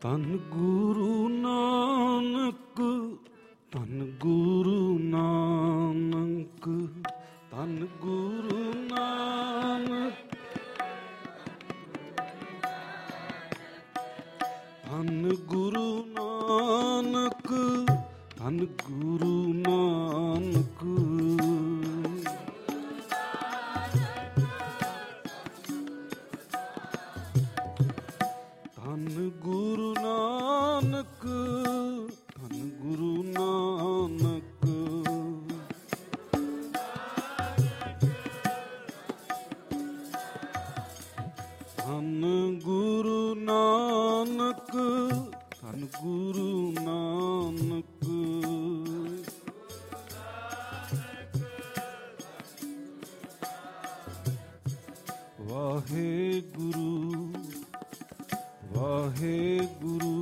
ਧੰਨ ਗੁਰੂ ਨਾਨਕ, ਧੰਨ ਗੁਰੂ ਨਾਨਕ, ਧੰਨ ਗੁਰੂ ਨਾਨਕ, ਧੰਨ ਗੁਰੂ ਨਾਨਕ, ਧੰਨ ਗੁਰੂ ਨਾਨਕ। ਧੰਨ ਗੁਰੂ ਨਾਨਕ, ਧੰਨ ਗੁਰੂ ਨਾਨਕ। ਧੰਨ ਗੁਰੂ ਨਾਨਕ, ਧੰਨ ਗੁਰੂ ਨਾਨਕ। ਵਾਹਿਗੁਰੂ ਵਾਹਿਗੁਰੂ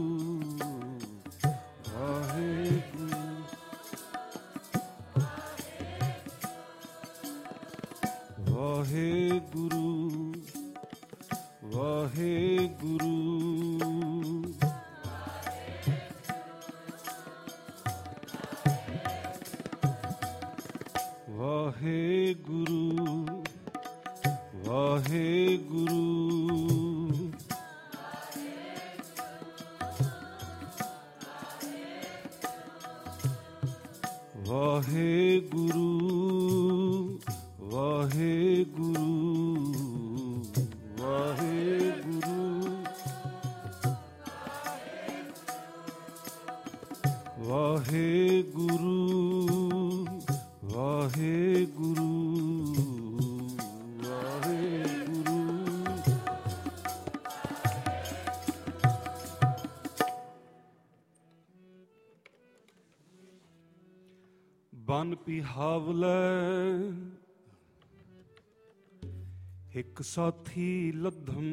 ਵਾਹਿਗੁਰੂ। ਵਾਹਿਗੁਰੂ ਵਾਹਿਗੁਰੂ ਵਾਹਿਗੁਰੂ ਵਾਹਿਗੁਰੂ। ਵਾਹਿਗੁਰੂ ਵਾਹਿਗੁਰੂ ਵਾਹਿਗੁਰੂ। ਵਾਹਿਗੁਰੂ ਵਾਹਿਗੁਰੂ ਵਾਹਿਗੁਰੂ। ਬਨ ਪਿਹਾਵਲੇ ਇੱਕ ਸਾਥੀ ਲੱਧਮ,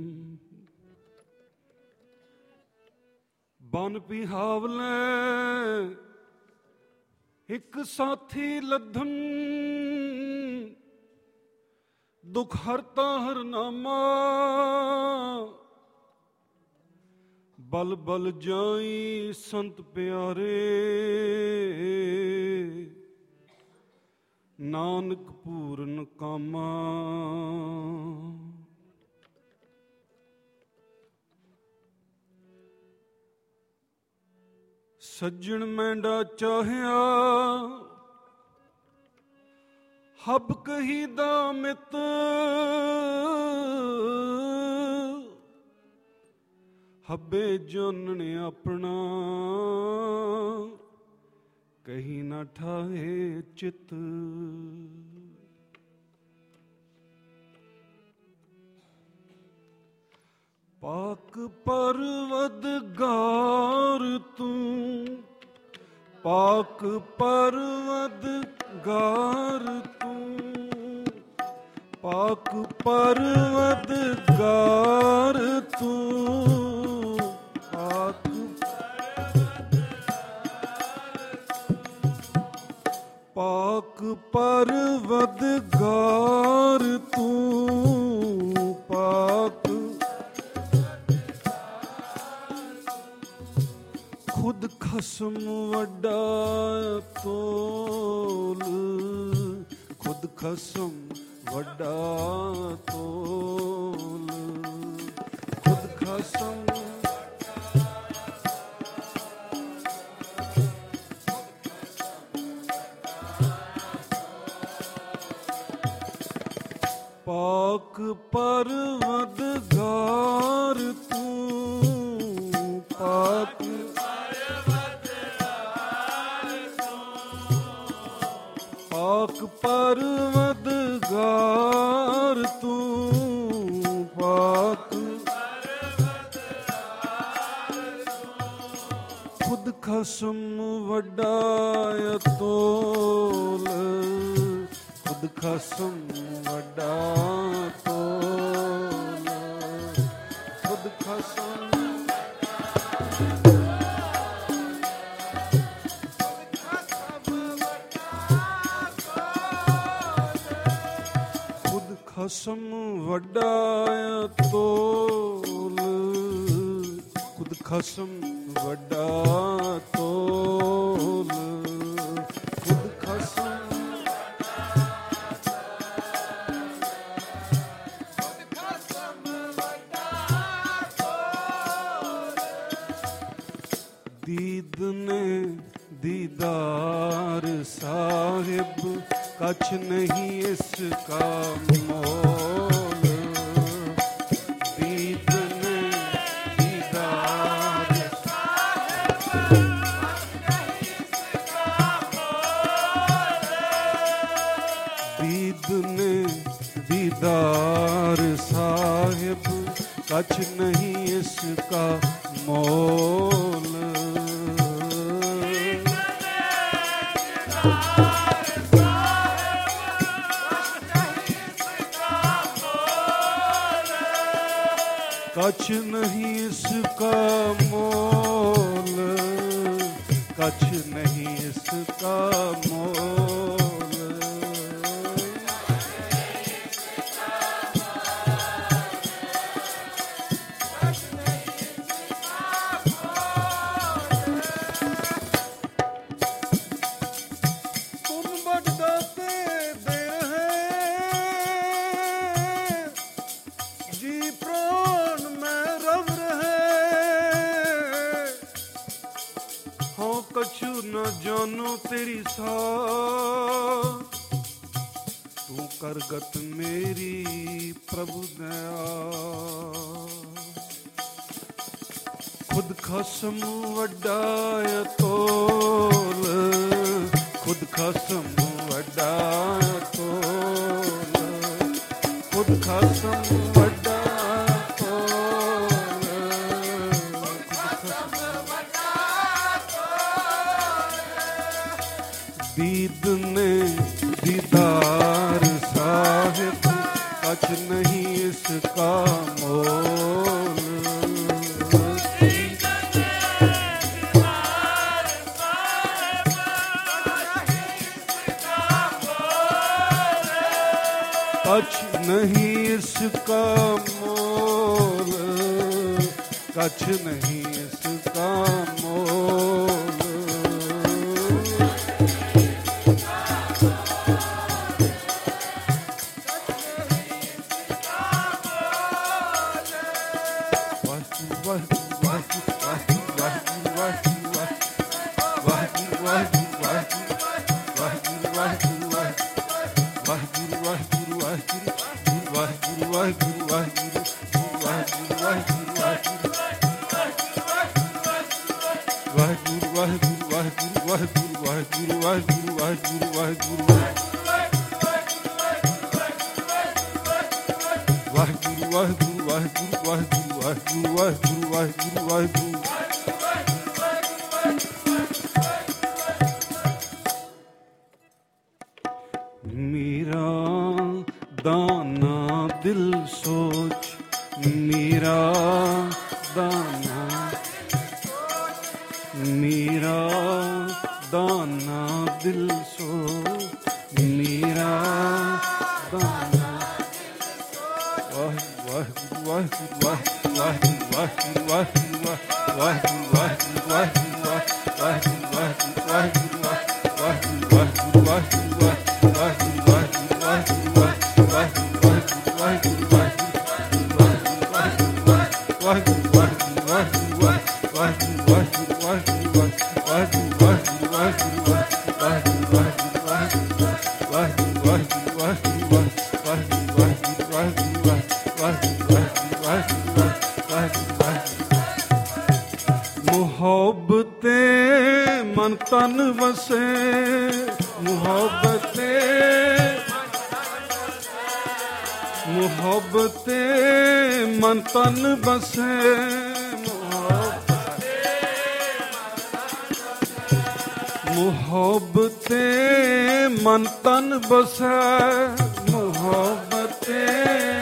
ਬਨ ਪਿਹਾਵਲੇ ਇੱਕ ਸਾਥੀ ਲੱਧਮ, ਦੁਖ ਹਰਤਾ ਹਰਨਾਮਾ, ਬਲ ਬਲ ਜਾਈ ਸੰਤ ਪਿਆਰੇ, ਨਾਨਕ ਪੂਰਨ ਕਾਮਾ। ਸੱਜਣ ਮੈਂਡਾ ਚਾਹਿਆ, ਹਬ ਕਹੀ ਦਾ ਮਿੱਤ, ਹੱਬੇ ਜਾਣਨ ਆਪਣਾ, ਕਹੀ ਨਾ ਠਾਹੇ ਚਿੱਤ। ਪਾਕ ਪਰਵਦਗਾਰ ਤੂੰ, ਪਾਕ ਪਰਵਦਗਾਰ ਤੂੰ, ਪਾਕ ਪਰਵਦਗਾਰ ਤੂੰ, ਪਾਕ ਪਾਕ ਪਰਵਦਗਾਰ ਤੂੰ, ਪਾਕ ਖੁਦ ਖਸਮ ਵੱਡਾ ਤੋਲ, ਖੁਦ ਖਸਮ ਵੱਡਾ ਤੋਲ, ਖੁਦ ਖਸਮ ਪਾਕ ਪਰਵਦਗਾਰ ਤੂੰ, ਪਾਕ ਪਾਕ ਪਰਵਦਗਾਰ ਤੂੰ, ਪਾਕ ਖੁਦ ਖਸਮ ਵੱਡਾ ਤੋਲ, ਖੁਦ ਖਸਮ ਵੱਡਾ ਤੋਲ, ਖੁਦ ਖਸਮ ਖਸਮ ਵੱਡਾ ਤੋਲ, ਖੁਦ ਖਸਮ ਵੱਡਾ ਤੋਲ, ਖੁਦ ਖਸਮ दीद ने दीदार साहिब, कछ नहीं इसका मोल। दीद ने दीदार दीद ने दीदार साहिब, कछ नहीं इसका मोल। कछ नहीं इसका मोल, कछ नहीं इसका मोल। तुम बड़ दाते दे रहे जी प्राण में रव रहे, हाँ कछु न जानो तेरी साथ, तू करगत मेरी प्रभु दया। खुद खसम वड्डा तोल, खुद खसम वड्डा तोल, खुद खसम वड्डा तोल, खुद खसम वड्डा तोल। दीद ने दीदार साहिब, कछ नहीं इसका मोल। कछ नहीं इसका मोल, कछ नहीं इसका मोल। मेरा दाना दिल सोच, मेरा दाना, मेरा दाना दिल सोच, मेरा दाना। वाह वाह वाह वाह वाह वाह वाह वाह वाह वाह मोहब्बतें मन तन बसे, मोहब्बतें मन तन बसे, मोहब्बतें मन तन बसे, मोहब्बतें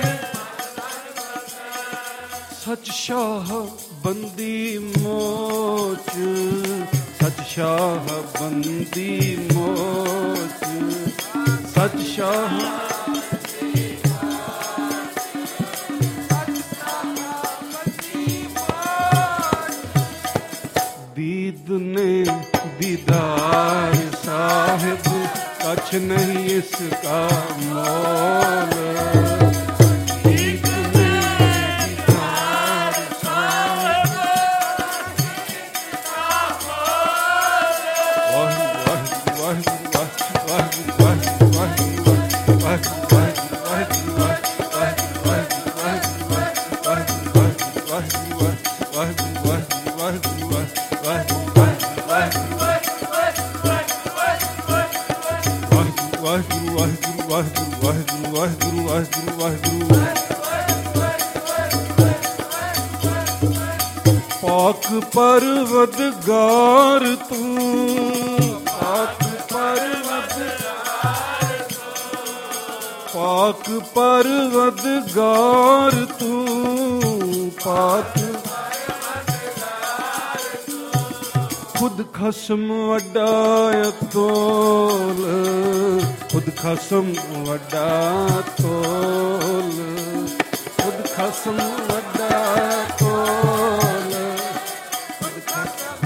सच शाह बंदी मोच, सच शाह बंदी मोच, सच शाह दीद ने दीदार साहिब, कछ नहीं इसका मोल। दीद ने दीदार साहिब, पाक परवदगार तू, पाक परवदगार तू, पाक खुद खसम वड्डा तोल, खुद खसम वड्डा तोल, खुद खसम वड्डा तोल, खुद खसम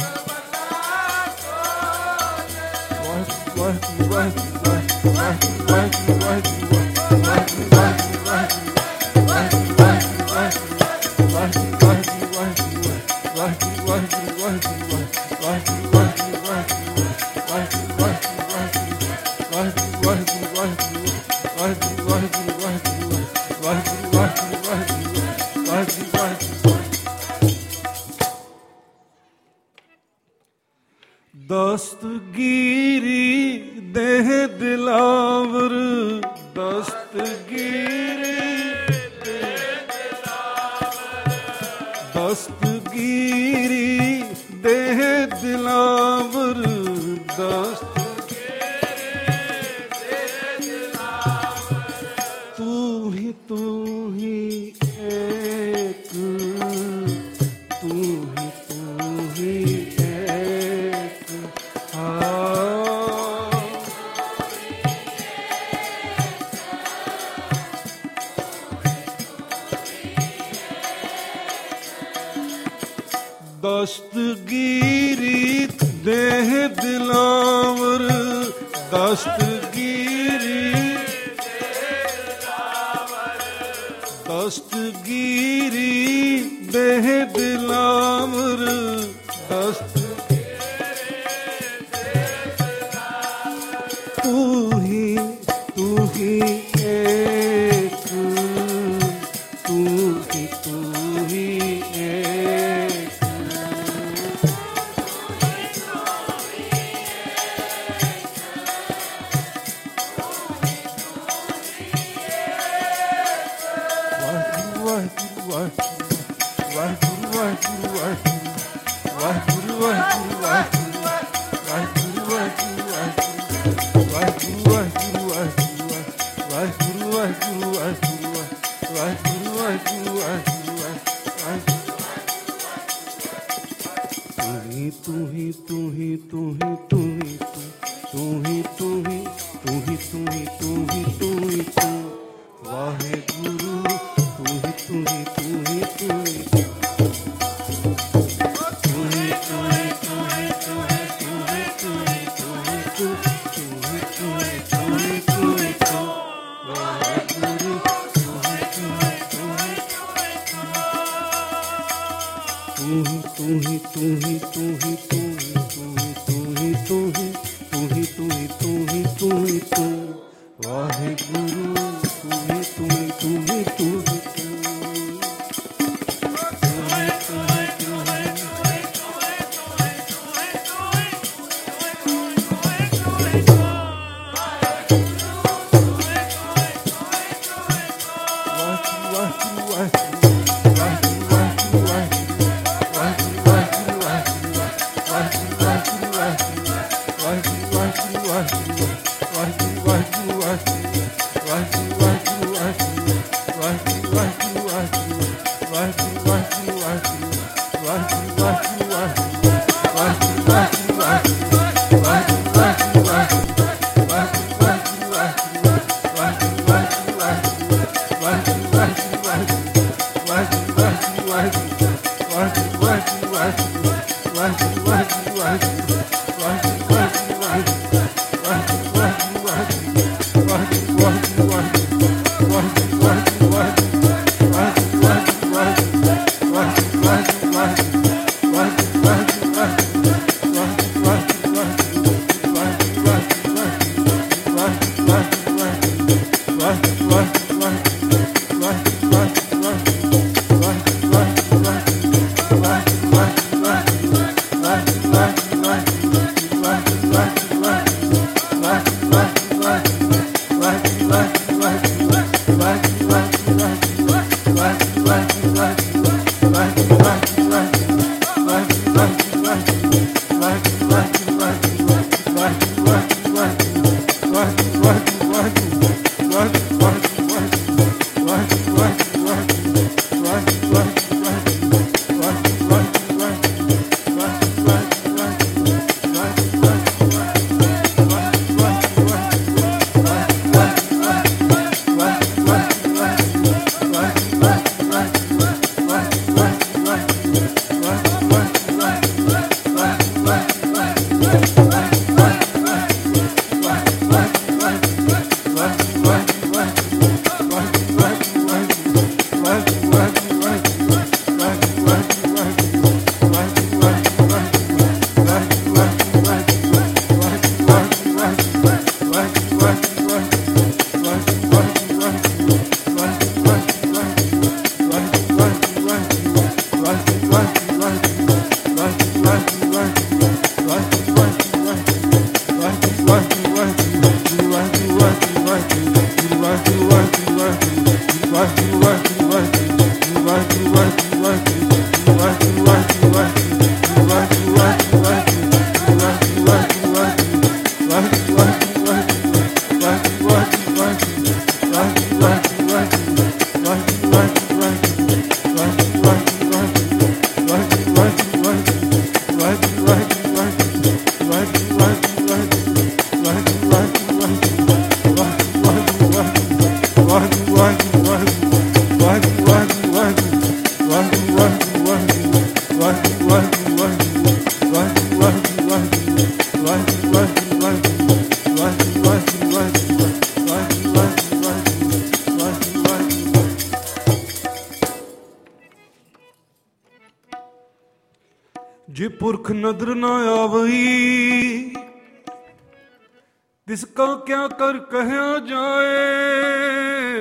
दस्तगीरी देह दिलावर, दस्तगीरी दस्तगीरी देह दिलावर, तू ही एक, तू ही एक, दस्तगीरी देह दिलावर, दस्तगीरी दस्तगीरी देह दिलावर, तू ही एक, तू ही एक, जे पुरख नदर न आवई तिसका क्या कर कहया जाए।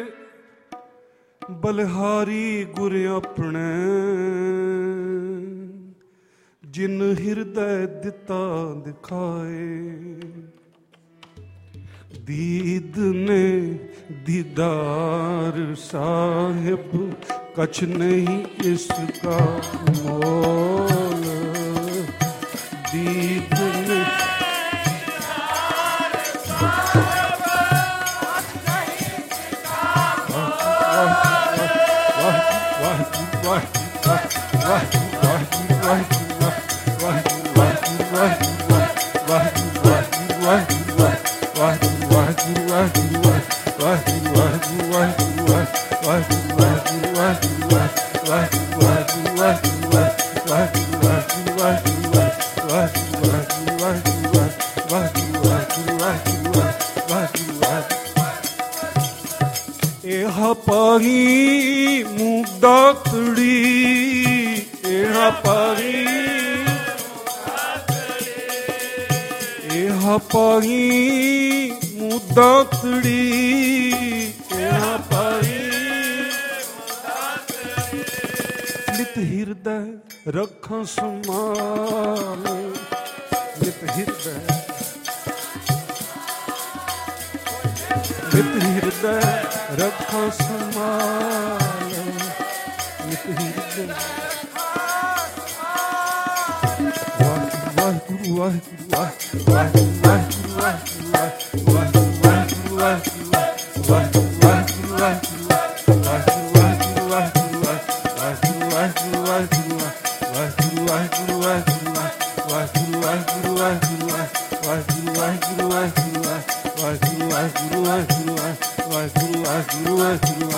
बलिहारी गुर अपने जिन हिरदय दिता दिखाए। दीद ने दीदार साहिब कछ नहीं इसका मोल। दीद ने पाही मुदातड़ी एहा पाही एहा पाही मुदातड़ी एहा पाही नित हृदय रखा संभाल। नित हृदय रखा संभाल। नित हृदय वाहिगुरु वाहिगुरु वाहिगुरु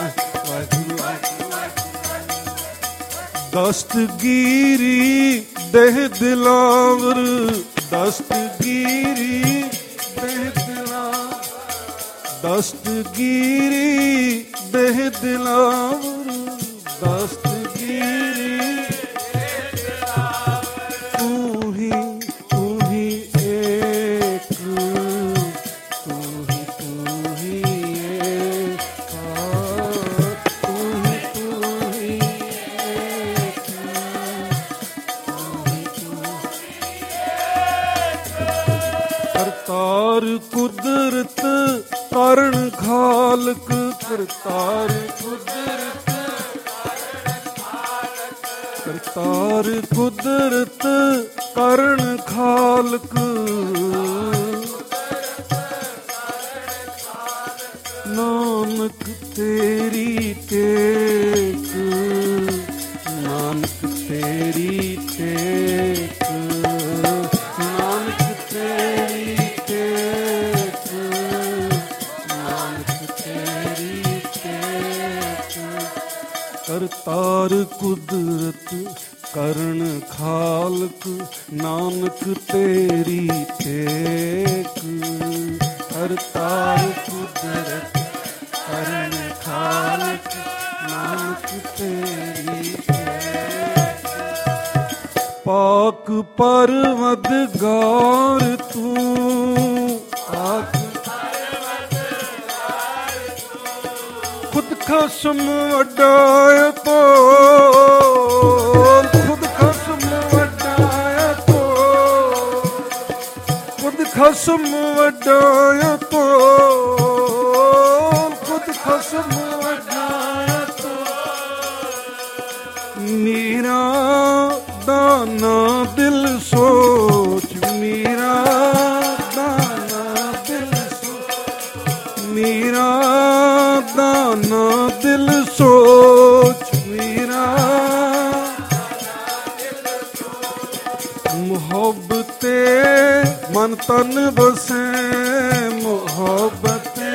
दस्तगीरी ਦੇਹ ਦਿਲਾਵਰ ਦਸਤਗੀਰੀ, ਦੇਹ ਦਿਲਾਵਰ ਦਸਤਗੀਰੀ, ਦੇਹ ਦਿਲਾਵਰ ਦਸਤਗੀਰੀ। ਤੂੰ ਹੀ ਏਕ, ਤੂੰ ਹੀ ਏਕ, ਤੂੰ ਹੀ ਏਕ, ਕਰਤਾਰ ਕੁਦਰਤ ਕਾਰਨ ਖਾਲਕ, ਕਰਤਾਰ ਕੁਦਰਤ, ਕਰਤਾਰ ਕੁਦਰਤ ਕਾਰਨ ਖਾਲਕ। ਨਾਨਕ ਤੇਰੀ ਟੇਕ, ਨਾਨਕ ਤੇਰੀ ਟੇਕ, ਨਾਨਕ ਤੇਰੀ ਟੇਕ, ਨਾਨਕ ਤੇਰੀ ਟੇਕ। ਕਰਤਾਰ ਕੁਦਰਤ ਕਰਨ ਖਾਲਕ, ਨਾਨਕ ਤੇਰੀ ਟੇਕ। ਕਰਤਾਰ ਕੁਦਰਤ ਕਰਨ ਖਾਲਕ, ਨਾਨਕ ਤੇਰੀ ਟੇਕ। ਪਾਕ ਪਰਵਦਗਾਰ ਤੂੰ, ਪਾਕ ਖੁਦ ਖਸਮ ਵਡਾਇਆ ਤੋਲ, ਖੁਦ ਖਸਮ ਵਡਾਇਆ ਤੋਲ, ਖੁਦ ਖਸਮ ਵਡਾਇਆ ਤੋਲ, ਖੁਦ ਖਸਮ ਵਡਾਇਆ ਤੋਲ। ਮੇਰਾ ਦਾਨਾ ਦਿਲ ਸੋਚ, ਮੇਰਾ ਦਾਨਾ ਦਿਲ ਸੋਚ, ਮੇਰਾ ਦਾਨਾ ਦਿਲ ਸੋਚ, ਮੇਰਾ ਮੁਹੱਬਤੇ ਮਨ ਤਨ ਬਸੈ, ਮੁਹੱਬਤੇ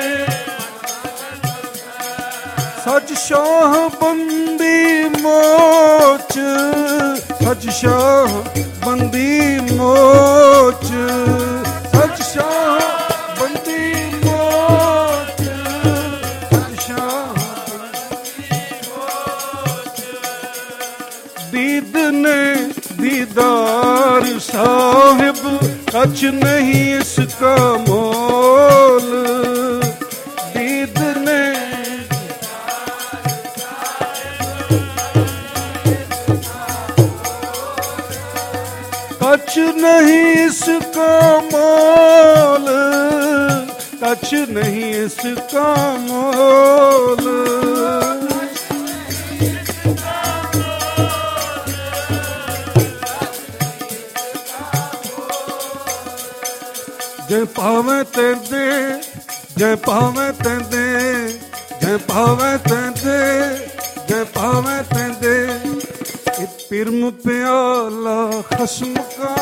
ਸੱਚ ਸ਼ਾਹ ਬੰਦੀ ਮੋਚ, ਸੱਚ ਸ਼ਾਹ ਬੰਦੀ ਮੋਚ, ਸੱਚ ਸ਼ਾਹ ਬੰਦੀ ਮੋਚ, ਸੱਚ ਸ਼ਾਹ ਬੰਦੀ ਮੋਚ। ਦੀਦ ਨੇ ਦੀਦਾਰ ਸਾਹਿਬ, ਕਛ ਨਹੀਂ ਇਸਕਾ ਮੋਲ। ਦੀਦ ਨੇ कछ नहीं इसका मोल, कछ नहीं इसका मोल। जे पावे तेंदे, जे पावे तेंदे, जे पावे तेंदे, जे पावे तेंदे। पिरम प्याला खस्म का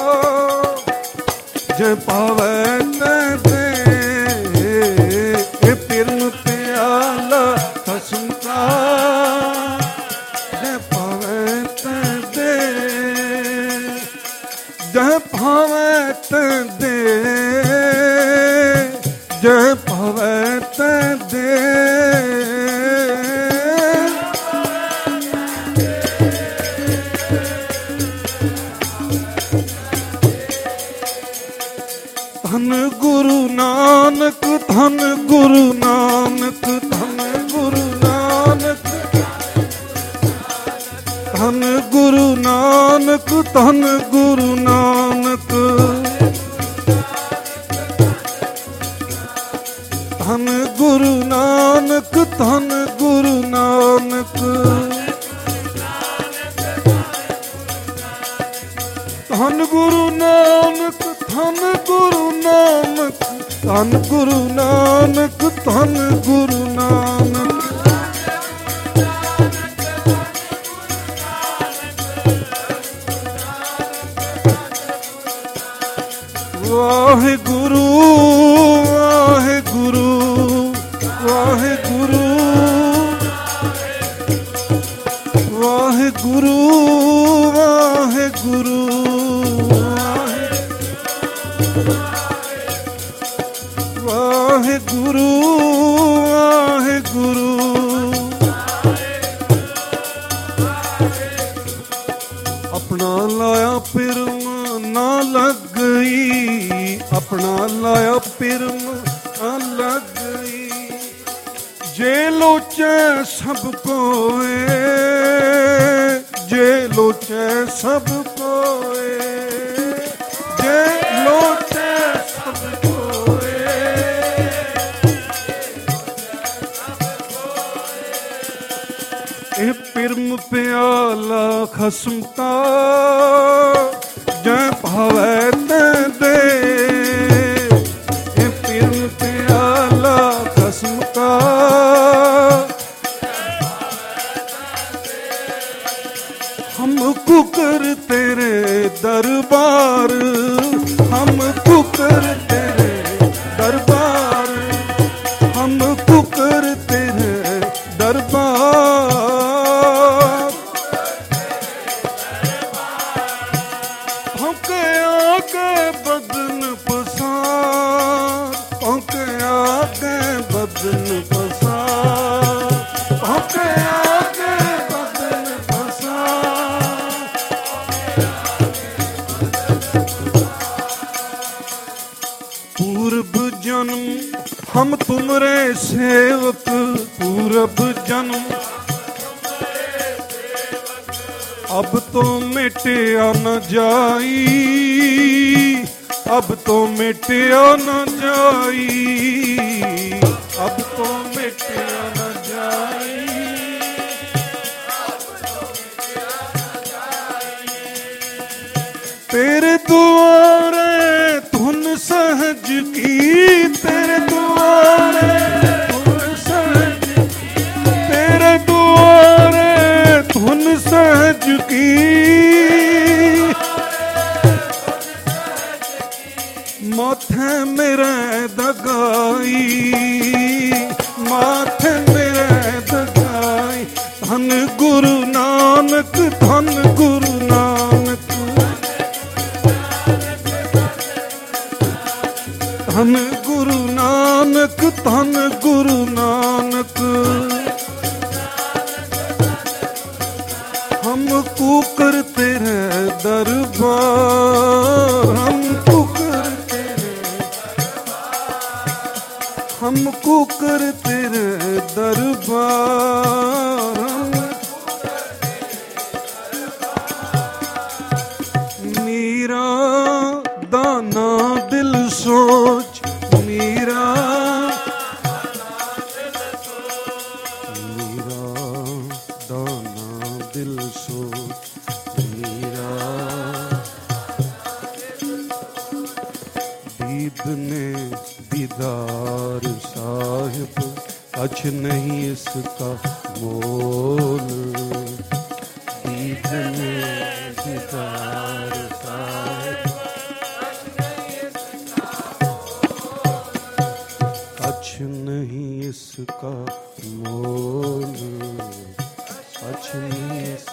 जे पावे तेंदे, पिरम प्याला खस्म का जे पावे तेंदे, जे पावे तेंदे, जे पावे तेंदे। धन गुरु नानक, धन गुरु नानक, धन गुरु नानक, धन गुरु नानक, धन गुरु नानक, धन गुरु नानक, धन गुरु नानक, धन गुरु नानक, धन गुरु नानक, धन गुरु नानक, धन गुरु नानक। वाहिगुरु वाहिगुरु वाहिगुरु वाहिगुरु वाहिगुरु वाहिगुरु वाहिगुरु वाहिगुरु अपना लाया पिरम ना लग गई अपना लाया पिरम ना लग गई जे लोचे सब कोए जे लोचे सब कोए जे लोचे सब कोए ए पिरम प्याला खसम का जय भावे ते दे ए पिरम प्याला खसम का हम कुकर तेरे दरबार हम कुकर तेरे दरबार हम कुकर तेरे दरबार भौंके आगे बदन पसार भौंके आगे बदन पसार भौंके आगे बदन पसार पूर्व जन्म हम तुमरे सेवक पूर्व जन्म अब तो मिटिया न जाई अब तो मिटिया न जाई अब तो मिटिया न जाई तेरे दुआरे धुन सहज की तेरे दुआरे धुन सहज तेरे दुआरे धुन सहज की माथे मेरे दगाई माथे मेरे दगाई धन गुरु नानक धन गुरु नानक धन गुरु नानक धन गुरु नानक हम कुकर तेरे दरबार हम कुकर तेरे हम कुकर तेरे दरबार मेरा दाना दिल सोच मेरा दाना दिल सोच मेरा दीद ने दीदार साहिब अच नहीं इसका मोल दीद ने दीदार साहिब अच नहीं इसका मोल अच नहीं